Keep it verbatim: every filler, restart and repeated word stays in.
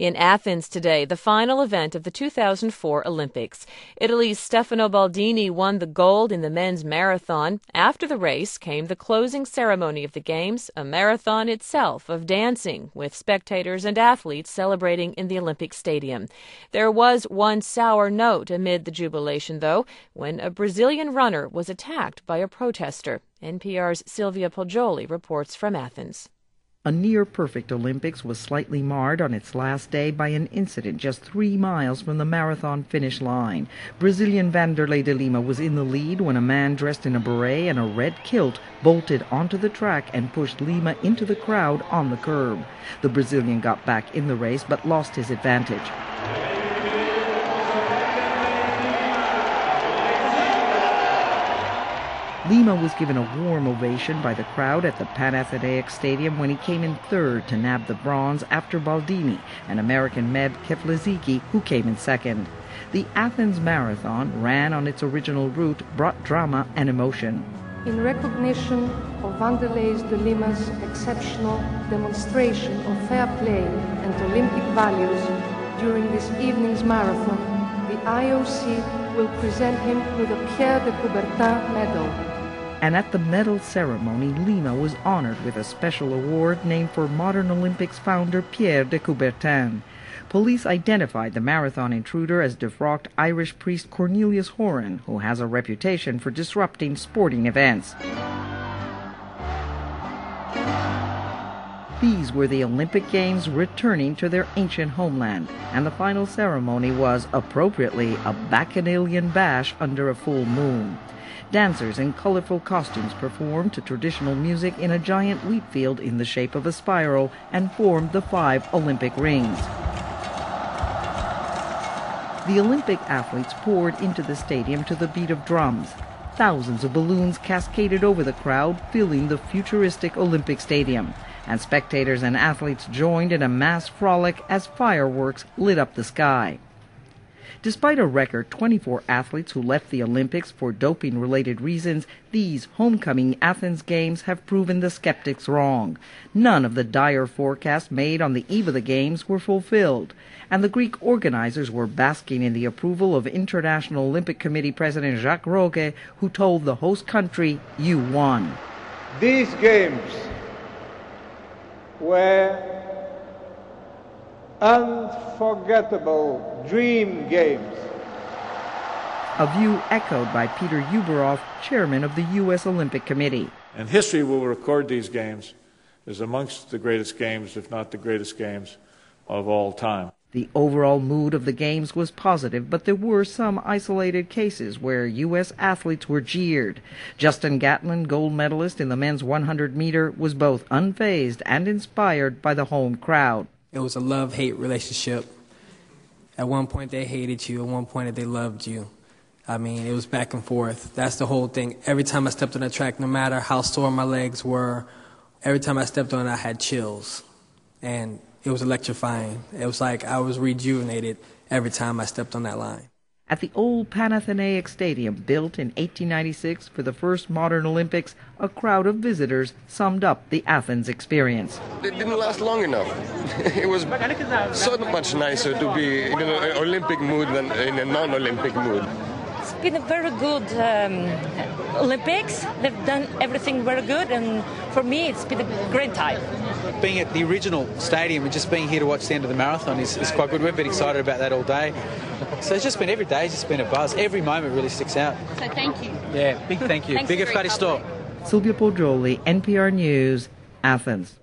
In Athens today, the final event of the two thousand four Olympics. Italy's Stefano Baldini won the gold in the men's marathon. After the race came the closing ceremony of the Games, a marathon itself of dancing, with spectators and athletes celebrating in the Olympic Stadium. There was one sour note amid the jubilation, though, when a Brazilian runner was attacked by a protester. N P R's Silvia Poggioli reports from Athens. A near-perfect Olympics was slightly marred on its last day by an incident just three miles from the marathon finish line. Brazilian Vanderlei de Lima was in the lead when a man dressed in a beret and a red kilt bolted onto the track and pushed Lima into the crowd on the curb. The Brazilian got back in the race but lost his advantage. Lima was given a warm ovation by the crowd at the Panathenaic Stadium when he came in third to nab the bronze after Baldini and American Meb Keflezighi, who came in second. The Athens Marathon, ran on its original route, brought drama and emotion. In recognition of Vanderlei de Lima's exceptional demonstration of fair play and Olympic values during this evening's marathon, the I O C will present him with a Pierre de Coubertin medal. And at the medal ceremony, Lima was honored with a special award named for modern Olympics founder Pierre de Coubertin. Police identified the marathon intruder as defrocked Irish priest Cornelius Horan, who has a reputation for disrupting sporting events. These were the Olympic Games returning to their ancient homeland, and the final ceremony was, appropriately, a bacchanalian bash under a full moon. Dancers in colorful costumes performed to traditional music in a giant wheat field in the shape of a spiral and formed the five Olympic rings. The Olympic athletes poured into the stadium to the beat of drums. Thousands of balloons cascaded over the crowd, filling the futuristic Olympic Stadium. And spectators and athletes joined in a mass frolic as fireworks lit up the sky. Despite a record twenty-four athletes who left the Olympics for doping-related reasons, these homecoming Athens Games have proven the skeptics wrong. None of the dire forecasts made on the eve of the Games were fulfilled, and the Greek organizers were basking in the approval of International Olympic Committee President Jacques Rogge, who told the host country, "You won." These Games were unforgettable dream games. A view echoed by Peter Ueberroth, chairman of the U S Olympic Committee. And history will record these games as amongst the greatest games, if not the greatest games of all time. The overall mood of the Games was positive, but there were some isolated cases where U S athletes were jeered. Justin Gatlin, gold medalist in the men's one hundred meter, was both unfazed and inspired by the home crowd. It was a love-hate relationship. At one point they hated you, at one point they loved you. I mean, it was back and forth. That's the whole thing. Every time I stepped on the track, no matter how sore my legs were, every time I stepped on it, I had chills. And it was electrifying. It was like I was rejuvenated every time I stepped on that line. At the old Panathenaic Stadium, built in eighteen ninety-six for the first modern Olympics, a crowd of visitors summed up the Athens experience. It didn't last long enough. It was so much nicer to be in an Olympic mood than in a non-Olympic mood. It's been a very good um, Olympics. They've done everything very good, and for me, it's been a great time. Being at the original stadium and just being here to watch the end of the marathon is, is quite good. We've been excited about that all day. So it's just been every day, it's just been a buzz. Every moment really sticks out. So thank you. Yeah, big thank you. Thanks big efkaristo. Silvia Poggioli, N P R News, Athens.